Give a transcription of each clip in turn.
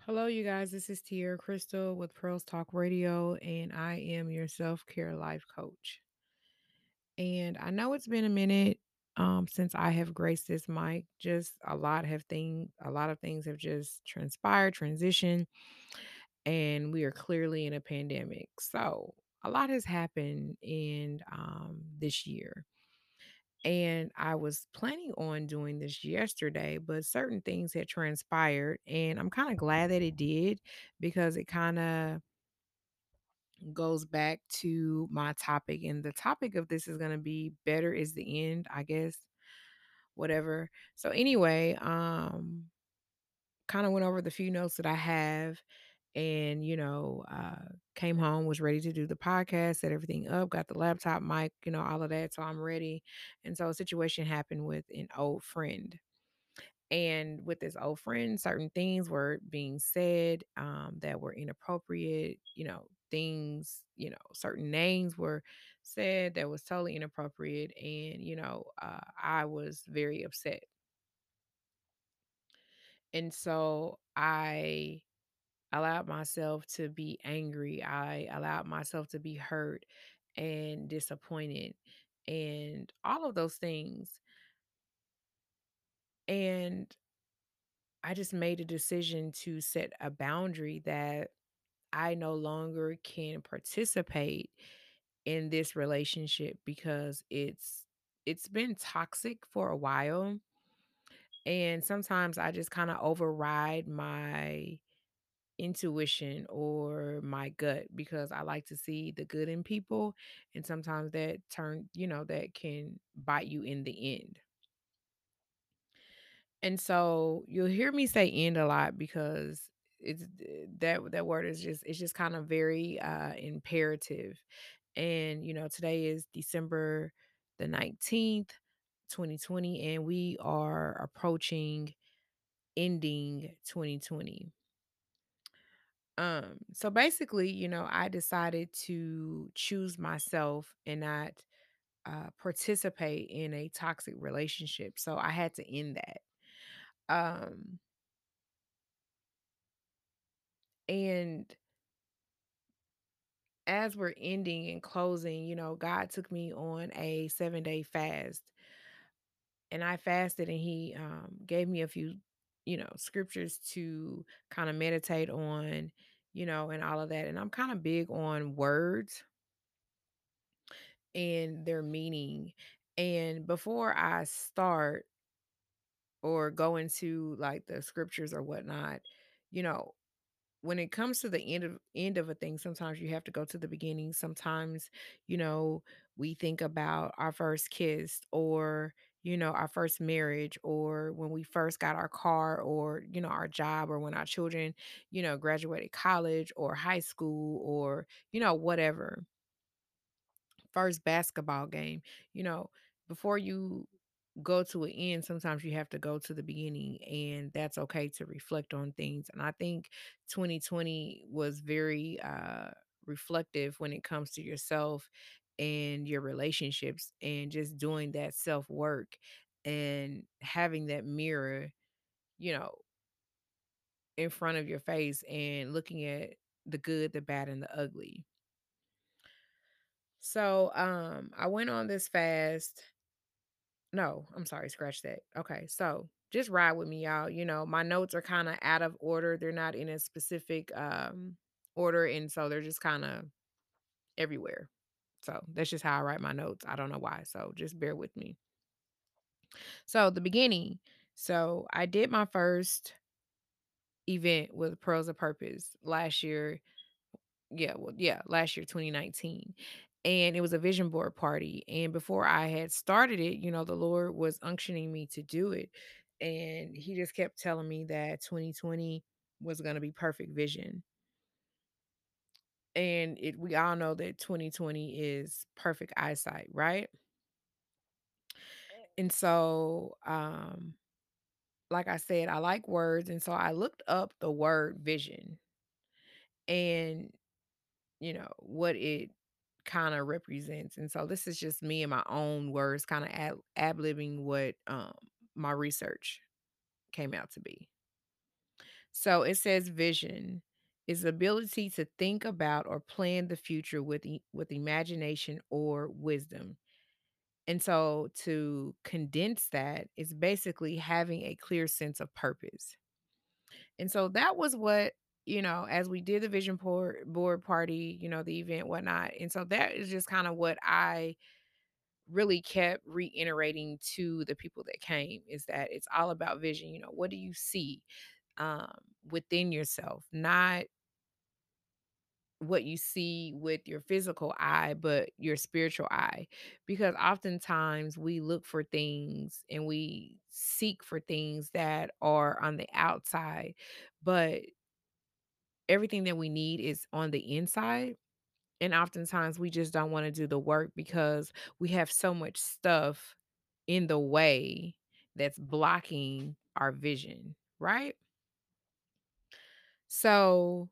Hello, you guys. This is Tierra Crystal with Pearls Talk Radio, and I am your self care life coach. And I know it's been a minute since I have graced this mic. Just a lot of things have just transpired, transitioned, and we are clearly in a pandemic. So a lot has happened in this year. And I was planning on doing this yesterday, but certain things had transpired. And I'm kind of glad that it did because it kind of goes back to my topic. And the topic of this is going to be better is the end, I guess, whatever. So, anyway, kind of went over the few notes that I have and came home, was ready to do the podcast, set everything up, got the laptop mic, all of that, so I'm ready. And so a situation happened with an old friend, and with this old friend certain things were being said that were inappropriate, things, certain names were said that was totally inappropriate, and I was very upset. And so I allowed myself to be angry. I allowed myself to be hurt and disappointed and all of those things. And I just made a decision to set a boundary that I no longer can participate in this relationship because it's been toxic for a while, and sometimes I just kind of override my intuition or my gut because I like to see the good in people, and sometimes that can bite you in the end. And so you'll hear me say end a lot because that word is just it's just kind of very imperative. And today is December the 19th, 2020, and we are approaching ending 2020. So basically, I decided to choose myself and not participate in a toxic relationship. So I had to end that. Um and as we're ending and closing, God took me on a 7-day fast, and I fasted, and he gave me a few, scriptures to kind of meditate on, and all of that. And I'm kind of big on words and their meaning. And before I start or go into like the scriptures or whatnot, you know, when it comes to the end of a thing, sometimes you have to go to the beginning. Sometimes, you know, we think about our first kiss, or our first marriage, or when we first got our car, or our job, or when our children, graduated college or high school, or whatever, first basketball game, you know, before you go to an end, sometimes you have to go to the beginning, and that's okay to reflect on things. And I think 2020 was very reflective when it comes to yourself and your relationships, and just doing that self work and having that mirror, you know, in front of your face and looking at the good, the bad, and the ugly. So I went on this fast. No, I'm sorry, scratch that. Okay, so just ride with me, y'all. My notes are kind of out of order. They're not in a specific order, and so they're just kind of everywhere. So that's just how I write my notes. I don't know why. So just bear with me. So the beginning. So I did my first event with Pearls of Purpose last year. Yeah, well, yeah, last year, 2019. And it was a vision board party. And before I had started it, the Lord was unctioning me to do it. And he just kept telling me that 2020 was going to be perfect vision. And we all know that 2020 is perfect eyesight, right? And so like I said, I like words, and so I looked up the word vision and what it kind of represents. And so this is just me in my own words, kind of ad libbing what my research came out to be. So it says vision is the ability to think about or plan the future with with imagination or wisdom. And so to condense that is basically having a clear sense of purpose. And so that was what, as we did the board party, the event, whatnot. And so that is just kind of what I really kept reiterating to the people that came, is that it's all about vision. What do you see um, within yourself? Not what you see with your physical eye, but your spiritual eye. Because oftentimes we look for things and we seek for things that are on the outside, but everything that we need is on the inside. And oftentimes we just don't want to do the work because we have so much stuff in the way that's blocking our vision, right? So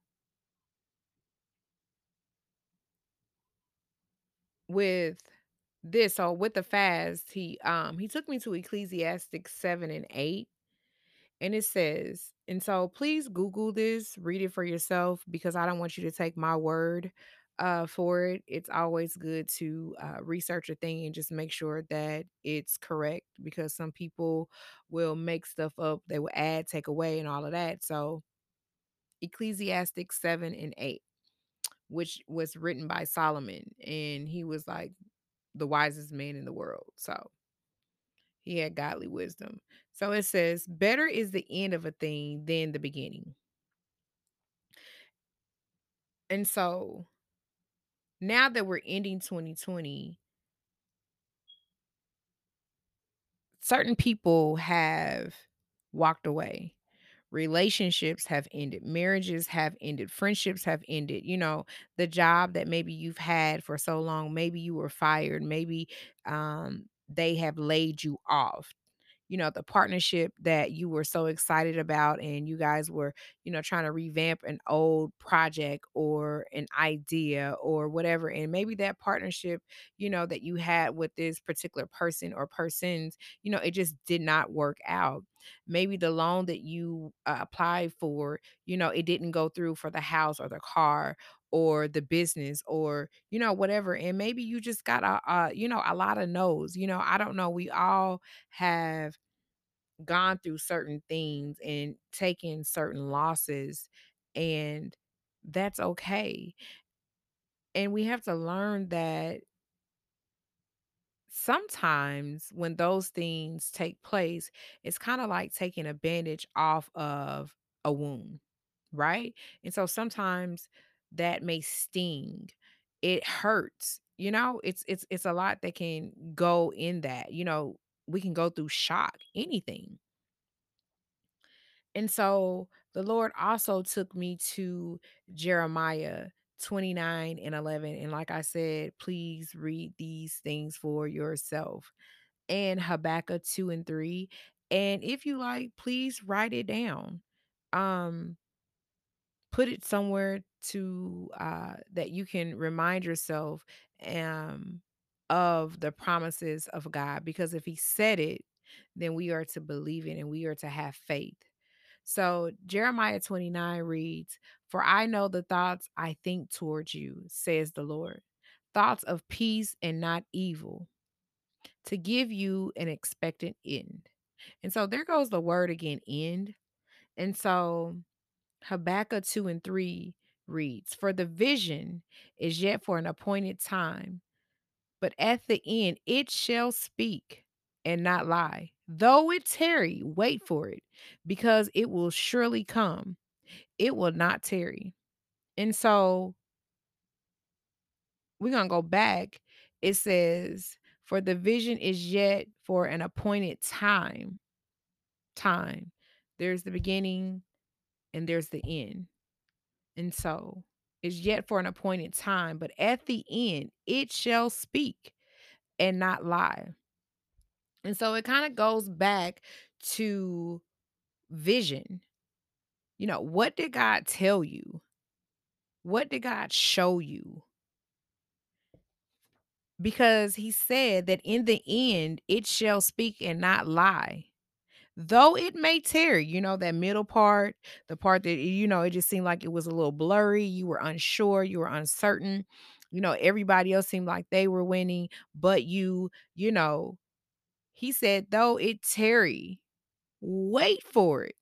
with with the fast, he took me to Ecclesiastic 7 and 8. And it says, and so please Google this, read it for yourself, because I don't want you to take my word for it. It's always good to research a thing and just make sure that it's correct, because some people will make stuff up. They will add, take away, and all of that. So Ecclesiastic 7 and 8, which was written by Solomon, and he was like the wisest man in the world. So he had godly wisdom. So it says, better is the end of a thing than the beginning. And so now that we're ending 2020, certain people have walked away. Relationships have ended, marriages have ended, friendships have ended. The job that maybe you've had for so long, maybe you were fired, maybe they have laid you off. The partnership that you were so excited about, and you guys were, trying to revamp an old project or an idea or whatever. And maybe that partnership, that you had with this particular person or persons, it just did not work out. Maybe the loan that you applied for, it didn't go through for the house or the car or the business or whatever. And maybe you just got a lot of no's. I don't know, we all have gone through certain things and taken certain losses, and that's okay. And we have to learn that sometimes when those things take place, it's kind of like taking a bandage off of a wound, right? And so sometimes that may sting. It hurts. It's a lot that can go in that. We can go through shock, anything. And so the Lord also took me to Jeremiah 29 and 11. And like I said, please read these things for yourself. And Habakkuk 2 and 3. And if you like, please write it down. Um, Put it somewhere to that you can remind yourself um of the promises of God, because if he said it, then we are to believe it and we are to have faith. So Jeremiah 29 reads, "For I know the thoughts I think towards you, says the Lord, thoughts of peace and not evil, to give you an expectant end." And so there goes the word again, end. And so Habakkuk 2 and 3 reads, "For the vision is yet for an appointed time, but at the end it shall speak and not lie. Though it tarry, wait for it, because it will surely come. It will not tarry." And so we're going to go back. It says, "For the vision is yet for an appointed time." Time. There's the beginning and there's the end. And so is yet for an appointed time, but at the end it shall speak and not lie. And so it kind of goes back to vision. What did God tell you? What did God show you? Because he said that in the end it shall speak and not lie. Though it may tear, that middle part, the part that, it just seemed like it was a little blurry, you were unsure, you were uncertain. Everybody else seemed like they were winning, but you know, he said, though it tarry, wait for it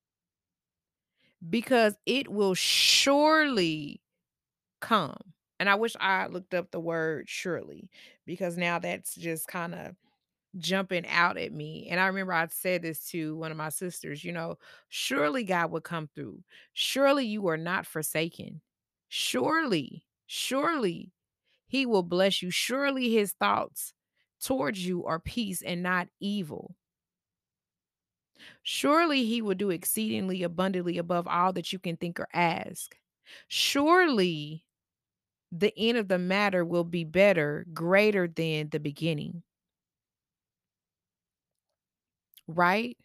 because it will surely come. And I wish I looked up the word surely because now that's just kind of jumping out at me. And I remember I said this to one of my sisters, surely God would come through. Surely you are not forsaken. Surely he will bless you. Surely his thoughts towards you are peace and not evil. Surely he will do exceedingly abundantly above all that you can think or ask. Surely the end of the matter will be better, greater than the beginning, right?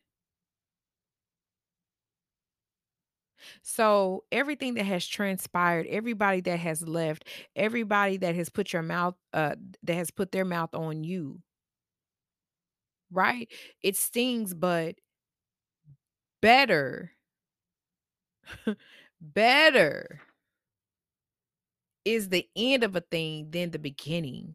So everything that has transpired, everybody that has left, everybody that has put that has put their mouth on you, right? It stings, but better, better is the end of a thing than the beginning.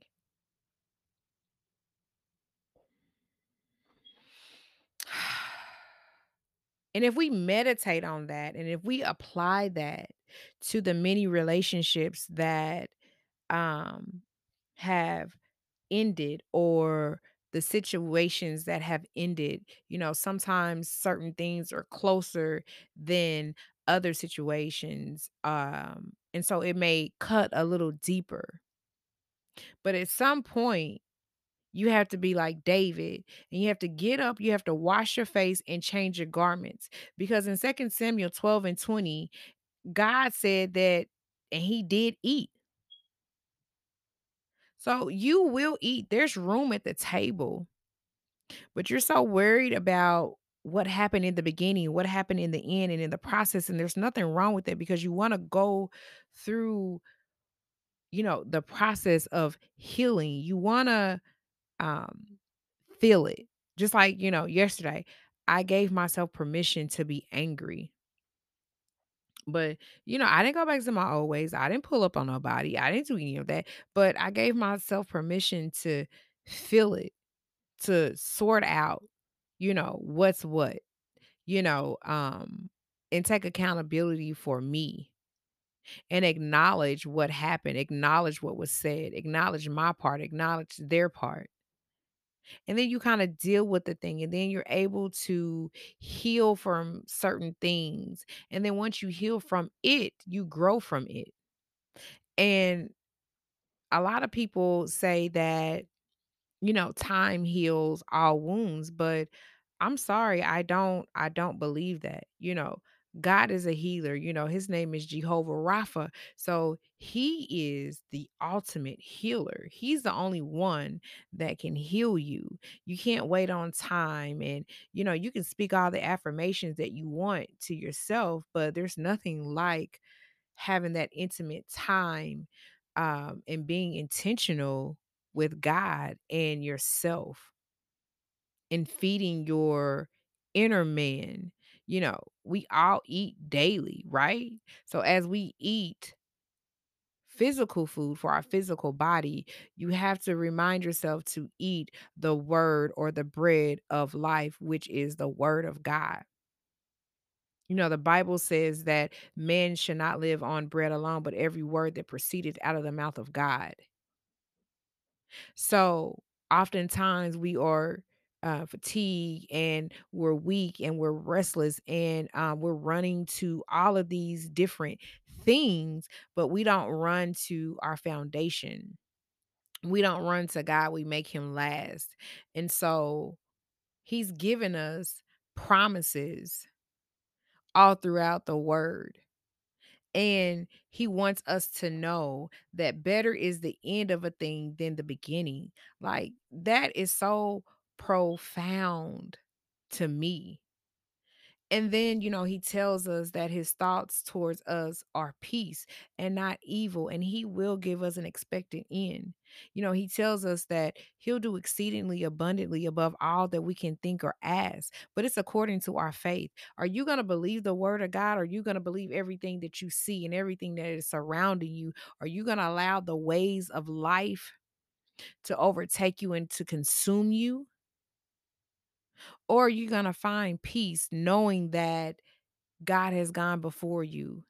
And if we meditate on that and if we apply that to the many relationships that um have ended or the situations that have ended, sometimes certain things are closer than other situations. And so it may cut a little deeper. But at some point, you have to be like David and you have to get up, you have to wash your face and change your garments. Because in 2 Samuel 12 and 20, God said that, and he did eat. So you will eat. There's room at the table, but you're so worried about what happened in the beginning, what happened in the end, and in the process. And there's nothing wrong with it because you want to go through, the process of healing. You want to um, feel it. Just like, yesterday, I gave myself permission to be angry. But, I didn't go back to my old ways. I didn't pull up on nobody. I didn't do any of that. But I gave myself permission to feel it, to sort out, what's what, you know, um, and take accountability for me and acknowledge what happened, acknowledge what was said, acknowledge my part, acknowledge their part. And then you kind of deal with the thing, and then you're able to heal from certain things. And then once you heal from it, you grow from it. And a lot of people say that time heals all wounds, but I'm sorry, I don't believe that. God is a healer. His name is Jehovah Rapha. So he is the ultimate healer. He's the only one that can heal you. You can't wait on time, and you can speak all the affirmations that you want to yourself, but there's nothing like having that intimate time, and being intentional with God and yourself and feeding your inner man. We all eat daily, right? So as we eat physical food for our physical body, you have to remind yourself to eat the word or the bread of life, which is the word of God. The Bible says that man should not live on bread alone, but every word that proceeded out of the mouth of God. So oftentimes we are fatigued and we're weak and we're restless and we're running to all of these different things, but we don't run to our foundation. We don't run to God, we make him last. And so he's given us promises all throughout the word. And he wants us to know that better is the end of a thing than the beginning. Like, that is so profound to me. And then, he tells us that his thoughts towards us are peace and not evil, and he will give us an expected end. He tells us that he'll do exceedingly abundantly above all that we can think or ask, but it's according to our faith. Are you going to believe the word of God? Or are you going to believe everything that you see and everything that is surrounding you? Are you going to allow the ways of life to overtake you and to consume you? Or are you going to find peace knowing that God has gone before you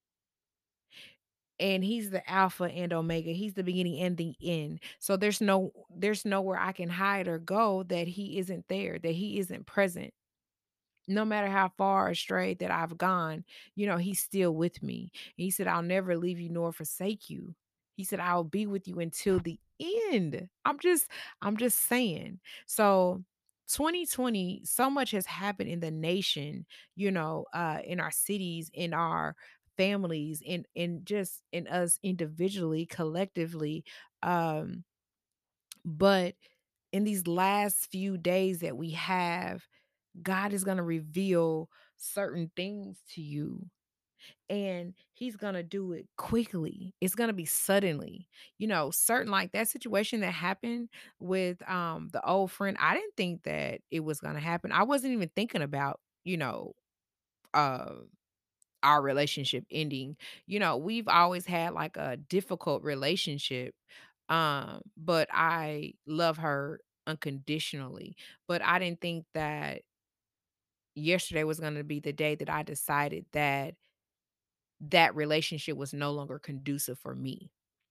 and he's the alpha and omega. He's the beginning and the end. So there's nowhere I can hide or go that he isn't there, that he isn't present. No matter how far astray that I've gone, he's still with me. And he said, I'll never leave you nor forsake you. He said, I'll be with you until the end. I'm just saying. So 2020, so much has happened in the nation, in our cities, in our families, in just in us individually, collectively. Um, but in these last few days that we have, God is going to reveal certain things to you, and he's going to do it quickly. It's going to be suddenly. Certain, like that situation that happened with the old friend. I didn't think that it was going to happen. I wasn't even thinking about, uh our relationship ending. We've always had like a difficult relationship. But I love her unconditionally. But I didn't think that yesterday was going to be the day that I decided that that relationship was no longer conducive for me.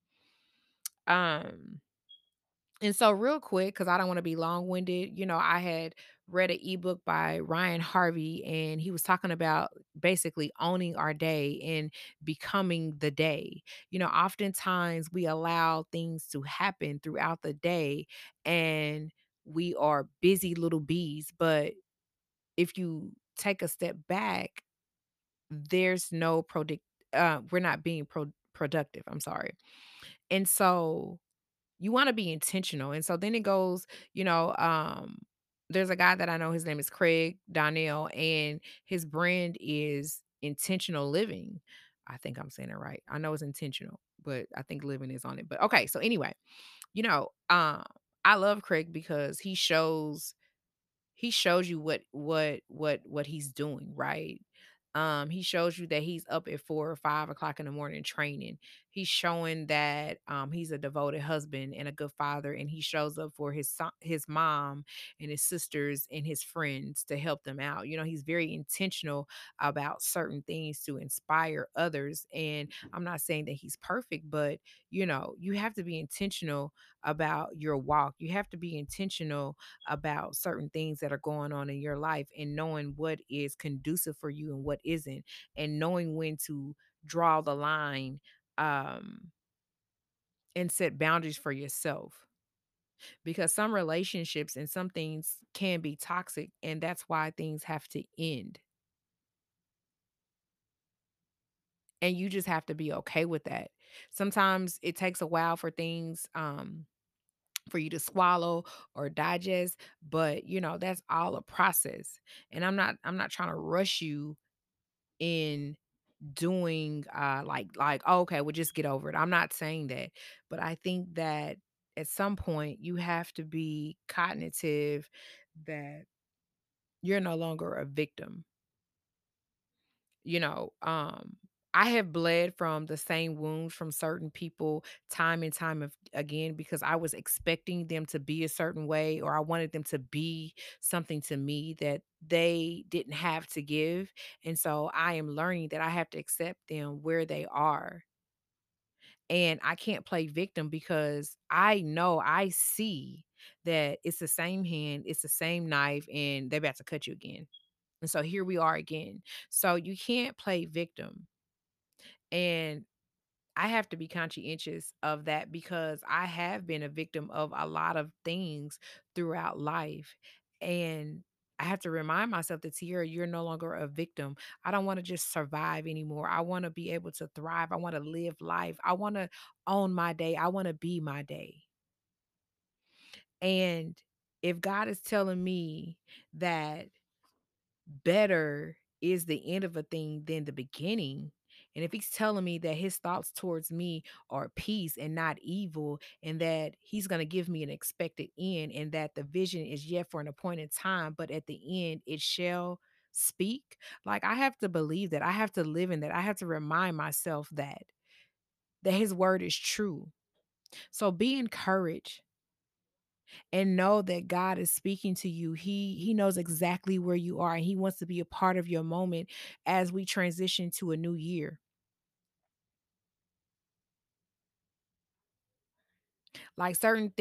Um and so real quick, cuz I don't want to be long-winded, I had read an ebook by Ryan Harvey, and he was talking about basically owning our day and becoming the day. Oftentimes we allow things to happen throughout the day, and we are busy little bees, but if you take a step back, there's no product we're not being productive, I'm sorry. And so you wanna be intentional, and so then it goes, there's a guy that I know, his name is Craig Donnell, and his brand is intentional living. I think I'm saying it right. I know it's intentional, but I think living is on it. But okay, so anyway, you know, um, I love Craig because he shows you what he's doing, right? He shows you that he's up at 4 or 5 o'clock in the morning training. He's showing that he's a devoted husband and a good father, and he shows up for his mom and his sisters and his friends to help them out. He's very intentional about certain things to inspire others. And I'm not saying that he's perfect, but you have to be intentional about your walk. You have to be intentional about certain things that are going on in your life, and knowing what is conducive for you and what isn't, and knowing when to draw the line, um and set boundaries for yourself, because some relationships and some things can be toxic, and that's why things have to end, and you just have to be okay with that. Sometimes it takes a while for things for you to swallow or digest, but that's all a process. And I'm not trying to rush you in doing like, "Oh, okay, well, just get over it." I'm not saying that, but I think that at some point you have to be cognitive that you're no longer a victim. you know um I have bled from the same wounds from certain people time and time again, because I was expecting them to be a certain way, or I wanted them to be something to me that they didn't have to give. And so I am learning that I have to accept them where they are. And I can't play victim, because I see that it's the same hand, it's the same knife, and they're about to cut you again. And so here we are again. So you can't play victim. And I have to be conscientious of that, because I have been a victim of a lot of things throughout life. And I have to remind myself that, Tierra, you're no longer a victim. I don't want to just survive anymore. I want to be able to thrive. I want to live life. I want to own my day. I want to be my day. And if God is telling me that better is the end of a thing than the beginning. And if he's telling me that his thoughts towards me are peace and not evil, and that he's going to give me an expected end, and that the vision is yet for an appointed time, but at the end it shall speak. Like, I have to believe that. I have to live in that. I have to remind myself that his word is true. So be encouraged and know that God is speaking to you. He knows exactly where you are, and he wants to be a part of your moment as we transition to a new year. Like,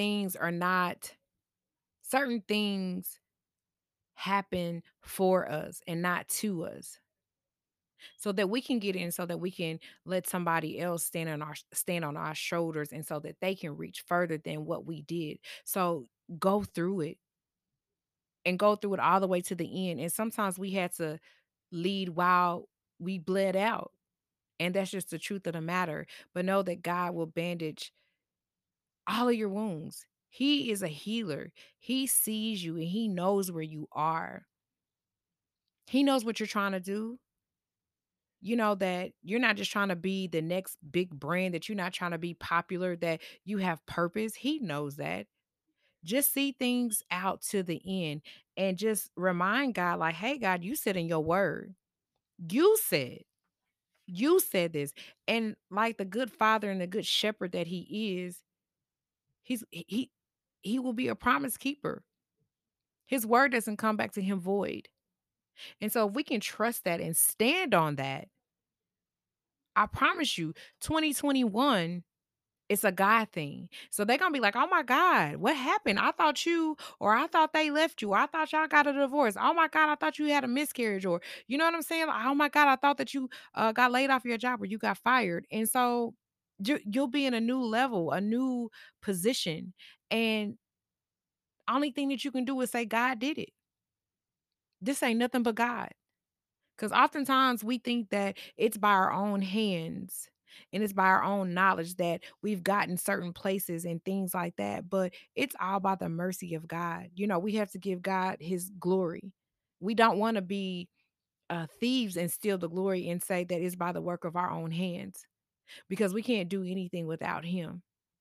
certain things happen for us and not to us. So that we can get in, so that we can let somebody else stand on our shoulders, and so that they can reach further than what we did. So go through it, and go through it all the way to the end. And sometimes we had to lead while we bled out. And that's just the truth of the matter. But know that God will bandage all of your wounds. He is a healer. He sees you and he knows where you are. He knows what you're trying to do. You know that you're not just trying to be the next big brand, that you're not trying to be popular, that you have purpose. He knows that. Just see things out to the end, and just remind God, like, hey, God, you said in your word, you said, you said this. And like the good father and the good shepherd that he is, he will be a promise keeper. His word doesn't come back to him void. And so if we can trust that and stand on that, I promise you, 2021, it's a God thing. So they're gonna be like, "Oh my God, what happened? I thought you, or I thought they left you, or I thought y'all got a divorce. Oh my God, I thought you had a miscarriage, or you know what I'm saying? Like, oh my God, I thought that you got laid off your job, or you got fired." And so you'll be in a new level, a new position, and only thing that you can do is say, "God did it. This ain't nothing but God." Because oftentimes we think that it's by our own hands and it's by our own knowledge that we've gotten certain places and things like that. But it's all by the mercy of God. You know, we have to give God his glory. We don't want to be thieves and steal the glory and say that it's by the work of our own hands, because we can't do anything without him.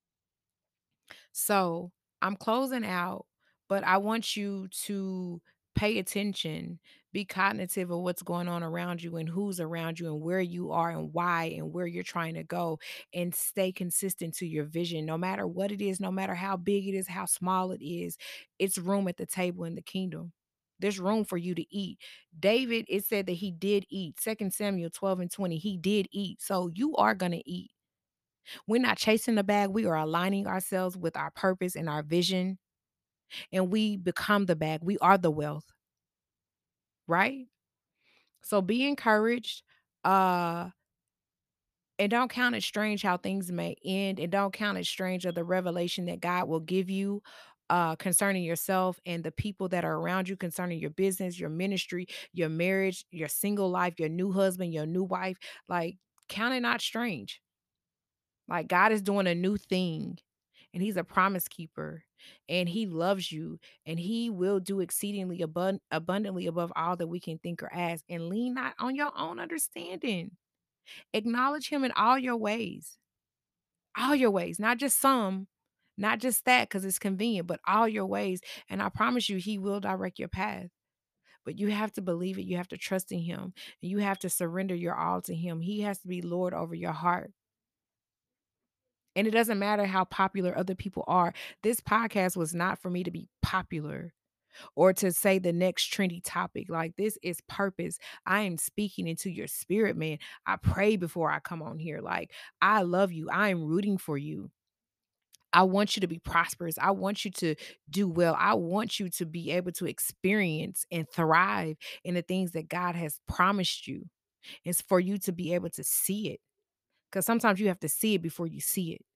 So I'm closing out, but I want you to pay attention, be cognitive of what's going on around you and who's around you and where you are and why and where you're trying to go, and stay consistent to your vision. No matter what it is, no matter how big it is, how small it is, it's room at the table in the kingdom. There's room for you to eat. David, it said that he did eat. Second Samuel 12 and 20, he did eat. So you are going to eat. We're not chasing the bag. We are aligning ourselves with our purpose and our vision, and we become the bag. We are the wealth, right? So be encouraged. Uh, and don't count it strange how things may end, and don't count it strange of the revelation that God will give you concerning yourself and the people that are around you, concerning your business, your ministry, your marriage, your single life, your new husband, your new wife. Like, count it not strange. Like, God is doing a new thing, and he's a promise keeper, and he loves you, and he will do exceedingly abundantly above all that we can think or ask. And lean not on your own understanding. Acknowledge him in all your ways, not just some, not just that because it's convenient, but all your ways. And I promise you, he will direct your path. But you have to believe it. You have to trust in him, and you have to surrender your all to him. He has to be Lord over your heart. And it doesn't matter how popular other people are. This podcast was not for me to be popular or to say the next trendy topic. Like, this is purpose. I am speaking into your spirit, man. I pray before I come on here. Like, I love you. I am rooting for you. I want you to be prosperous. I want you to do well. I want you to be able to experience and thrive in the things that God has promised you. It's for you to be able to see it, because sometimes you have to see it before you see it.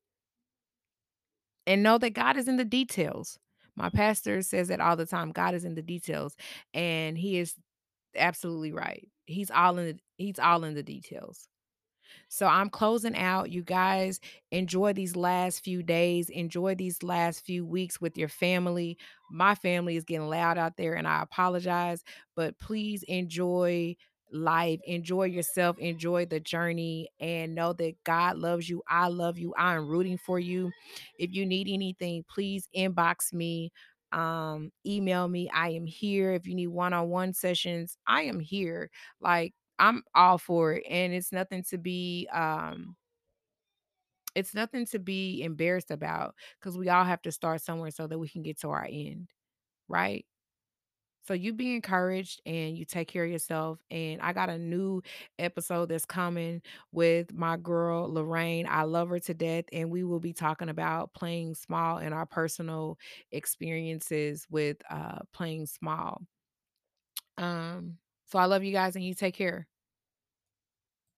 And know that God is in the details. My pastor says that all the time. God is in the details, and he is absolutely right. He's all in the details. So I'm closing out. You guys, enjoy these last few days, enjoy these last few weeks with your family. My family is getting loud out there, and I apologize, but please enjoy. life. Enjoy yourself, enjoy the journey, and know that God loves you. I love you. I'm rooting for you. If you need anything, please inbox me, email me. I am here. If you need one-on-one sessions, I am here. Like, I'm all for it. And it's nothing to be embarrassed about, because we all have to start somewhere so that we can get to our end, right? So you be encouraged and you take care of yourself. And I got a new episode that's coming with my girl Lorraine. I love her to death. And we will be talking about playing small and our personal experiences with playing small. So I love you guys and you take care.